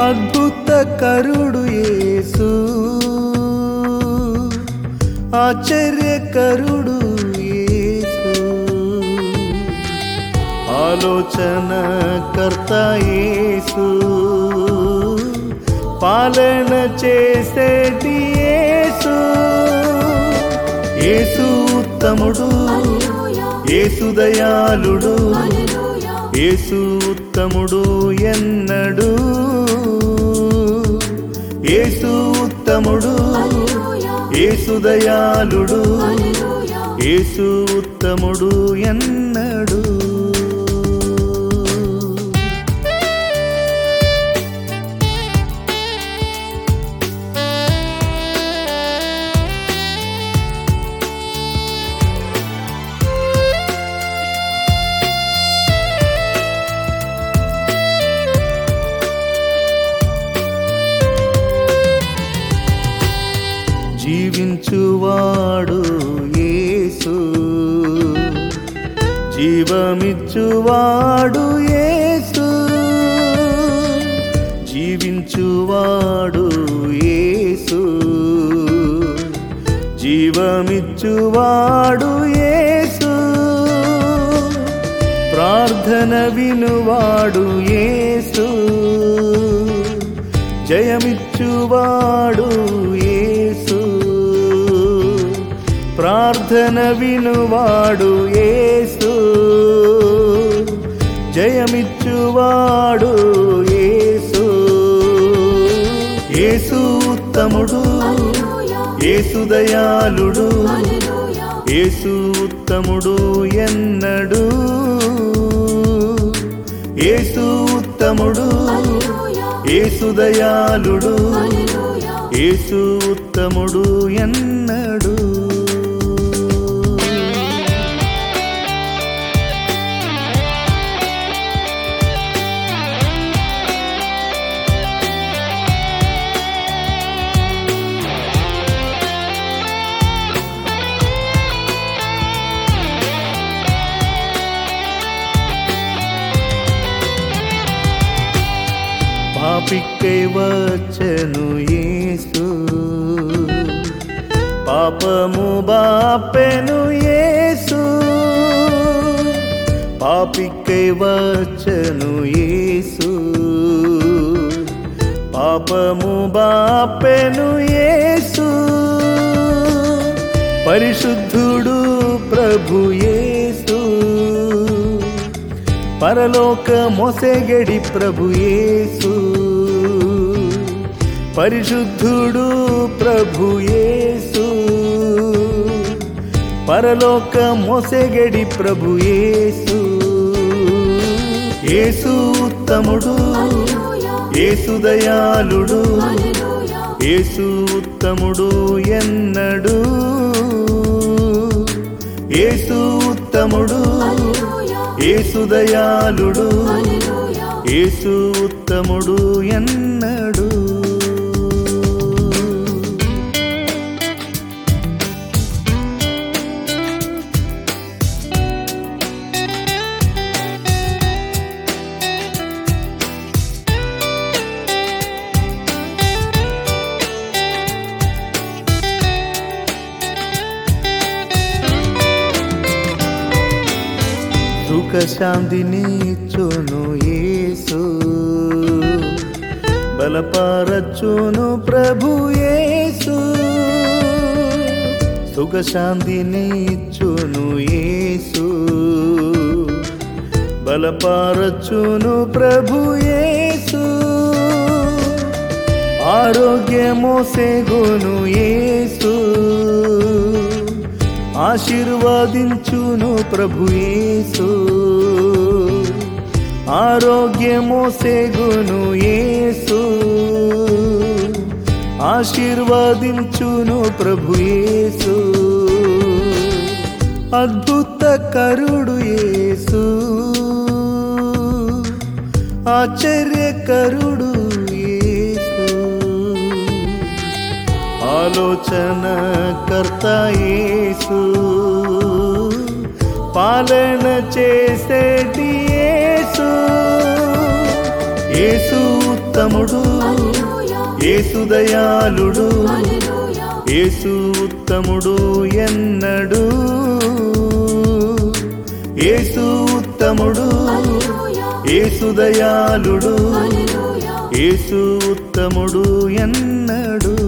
అద్భుతకరుడు యేసు, ఆశ్చర్యకరుడు యేసు, ఆలోచనకర్త యేసు, పాలన చేసేటి యేసు. యేసు ఉత్తముడు, యేసు దయాళుడు, యేసు ఉత్తముడు ఎన్నడు, యేసు ఉత్తముడు, యేసు దయాళుడు, యేసు ఉత్తముడు ఎన్నడు. జీవించువాడు యేసు, జీవమిచ్చువాడు యేసు, జీవించువాడు యేసు, జీవమిచ్చువాడు యేసు, ప్రార్థన వినువాడు యేసు, జయమిచ్చువాడు యేసు, ప్రార్థన వినువాడు యేసు, జయమిచ్చువాడు యేసు. యేసు ఉత్తముడు, యేసు దయాళుడు, యేసు ఉత్తముడు ఎన్నడు, యేసు ఉత్తముడు, యేసు దయాళుడు, యేసు ఉత్తముడు ఎన్నడు. పాపికై వచ్చెను యేసు, పాపము బాపెను యేసు, పాపికై వచ్చెను యేసు, పాపము బాపెను యేసు, పరిశుద్ధుడు ప్రభు యేసు, పరలోక మోసెగడి ప్రభు యేసు, పరిశుద్ధుడు ప్రభు యేసు, పరలోక మోసెగడి ప్రభు యేసు. యేసు ఉత్తముడు, యేసు దయాళుడు, యేసు ఉత్తముడు ఎన్నడు, యేసు ఉత్తముడు, యేసు దయాళుడు, యేసు ఉత్తముడు ఎన్నడు. సుఖ శాంతినిచ్చును యేసు, బలపరచును ప్రభు యేసు, సుఖ శాంతినిచ్చును యేసు, బలపరచును ప్రభు యేసు, ఆరోగ్యమోసెగును యేసు, ఆశీర్వదించును ప్రభు యేసు, ఆరోగ్యమోసెగును యేసు, ఆశీర్వదించును ప్రభు యేసు. అద్భుతకరుడు యేసు, ఆశ్చర్యకరుడు యేసు, ఆలోచనకర్త యేసు, పాలన చేసేటి యేసు. యేసు ఉత్తముడు యేసు దయాళుడు యేసు ఉత్తముడు ఎన్నడు యేసు ఉత్తముడు యేసు దయాళుడు యేసు ఉత్తముడు ఎన్నడు